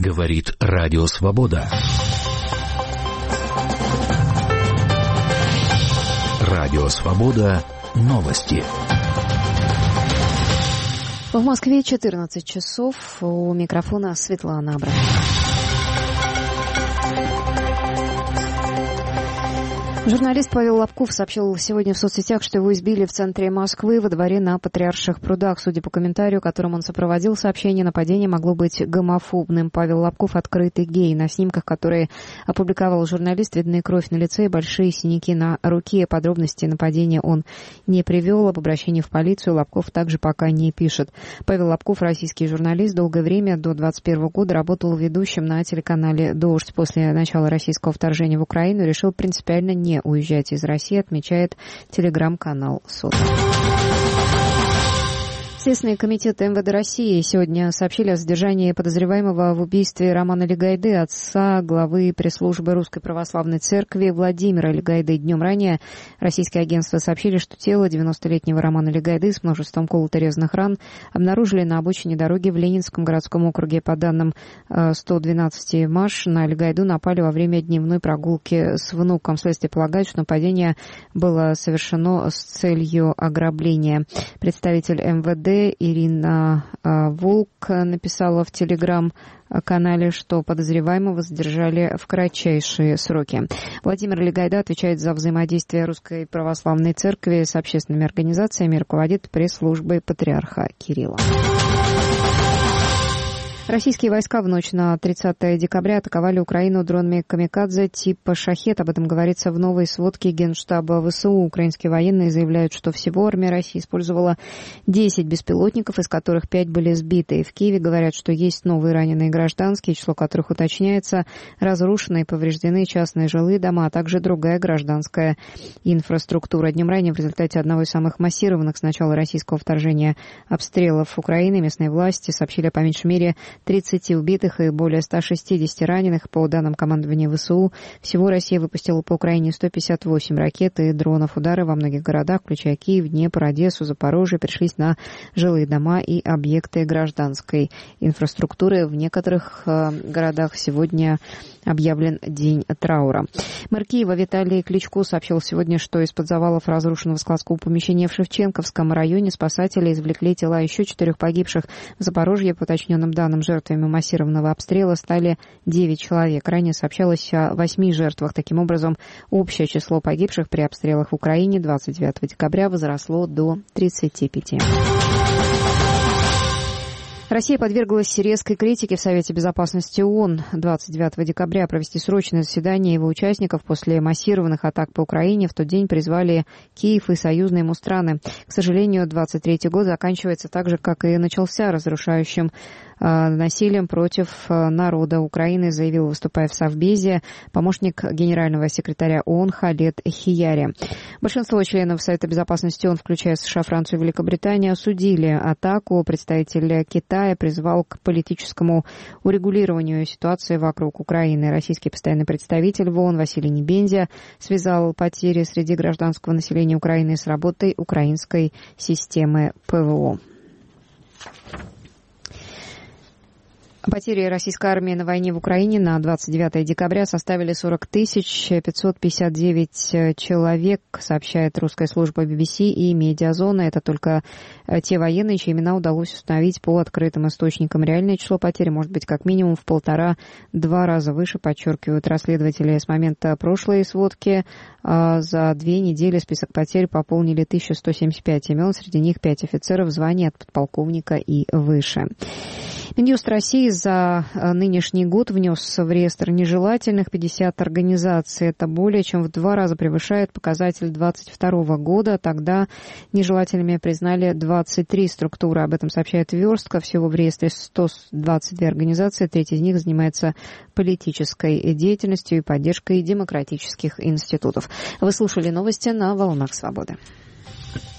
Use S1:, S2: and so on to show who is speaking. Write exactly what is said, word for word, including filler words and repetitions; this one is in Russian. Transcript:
S1: Говорит Радио Свобода. Радио Свобода. Новости.
S2: В Москве четырнадцать часов. У микрофона Светлана Абрамова. Журналист Павел Лобков сообщил сегодня в соцсетях, что его избили в центре Москвы во дворе на Патриарших прудах. Судя по комментарию, которым он сопроводил сообщение, нападение могло быть гомофобным. Павел Лобков — открытый гей. На снимках, которые опубликовал журналист, видны кровь на лице и большие синяки на руке. Подробности нападения он не привел. Об обращении в полицию Лобков также пока не пишет. Павел Лобков — российский журналист. Долгое время, до двадцать первого года, работал ведущим на телеканале «Дождь». После начала российского вторжения в Украину решил принципиально не уезжать из России, отмечает телеграм-канал СОТ. Следственный комитет эм вэ дэ России сегодня сообщили о задержании подозреваемого в убийстве Романа Легайды, отца главы пресс-службы Русской Православной Церкви Владимира Легайды. Днем ранее российские агентства сообщили, что тело девяностолетнего Романа Легайды с множеством колото-резных ран обнаружили на обочине дороги в Ленинском городском округе. По данным сто двенадцать МАШ, на Легайду напали во время дневной прогулки с внуком. Следствие полагает, что нападение было совершено с целью ограбления. Представитель эм вэ дэ Ирина Волк написала в телеграм-канале, что подозреваемого задержали в кратчайшие сроки. Владимир Легайда отвечает за взаимодействие Русской Православной Церкви с общественными организациями, руководит пресс-службой патриарха Кирилла. Российские войска в ночь на тридцатое декабря атаковали Украину дронами камикадзе типа «Шахед». Об этом говорится в новой сводке Генштаба вэ эс у. Украинские военные заявляют, что всего армия России использовала десять беспилотников, из которых пять были сбиты. И в Киеве говорят, что есть новые раненые гражданские, число которых уточняется. Разрушены и повреждены частные жилые дома, а также другая гражданская инфраструктура. Днем ранее в результате одного из самых массированных с начала российского вторжения обстрелов Украины местные власти сообщили по меньшей мере тридцать убитых и более ста шестидесяти раненых. По данным командования вэ эс у, всего Россия выпустила по Украине сто пятьдесят восемь ракет и дронов. Удары во многих городах, включая Киев, Днепр, Одессу, Запорожье, пришлись на жилые дома и объекты гражданской инфраструктуры. В некоторых э, городах сегодня объявлен день траура. Мэр Киева Виталий Кличко сообщил сегодня, что из-под завалов разрушенного складского помещения в Шевченковском районе спасатели извлекли тела еще четырех погибших. В Запорожье, по уточненным данным, жертвами массированного обстрела стали девять человек. Ранее сообщалось о восьми жертвах. Таким образом, общее число погибших при обстрелах в Украине двадцать девятого декабря возросло до тридцати пяти. Россия подверглась резкой критике в Совете Безопасности ООН. двадцать девятого декабря провести срочное заседание его участников после массированных атак по Украине. В тот день призвали Киев и союзные ему страны. К сожалению, двадцать третий год заканчивается так же, как и начался, разрушающим э, насилием против э, народа Украины, заявил, выступая в Совбезе, помощник генерального секретаря ООН Халед Хияри. Большинство членов Совета Безопасности ООН, включая США, Францию и Великобританию, осудили атаку. Представитель Китая призвал к политическому урегулированию ситуации вокруг Украины. Российский постоянный представитель в ООН Василий Небензя связал потери среди гражданского населения Украины с работой украинской системы ПВО. Потери российской армии на войне в Украине на двадцать девятое декабря составили сорок тысяч пятьсот пятьдесят девять человек, сообщает русская служба би би си и Медиазона. Это только те военные, чьи имена удалось установить по открытым источникам. Реальное число потерь может быть как минимум в полтора-два раза выше, подчеркивают расследователи. С момента прошлой сводки за две недели список потерь пополнили тысячу сто семьдесят пять имен, среди них пять офицеров в звании от подполковника и выше. Минюст России за нынешний год внес в реестр нежелательных пятьдесят организаций. Это более чем в два раза превышает показатель двадцать второго года. Тогда нежелательными признали двадцать три структуры. Об этом сообщает Верстка. Всего в реестре сто двадцать две организации. Треть из них занимается политической деятельностью и поддержкой демократических институтов. Вы слушали новости на «Волнах Свободы».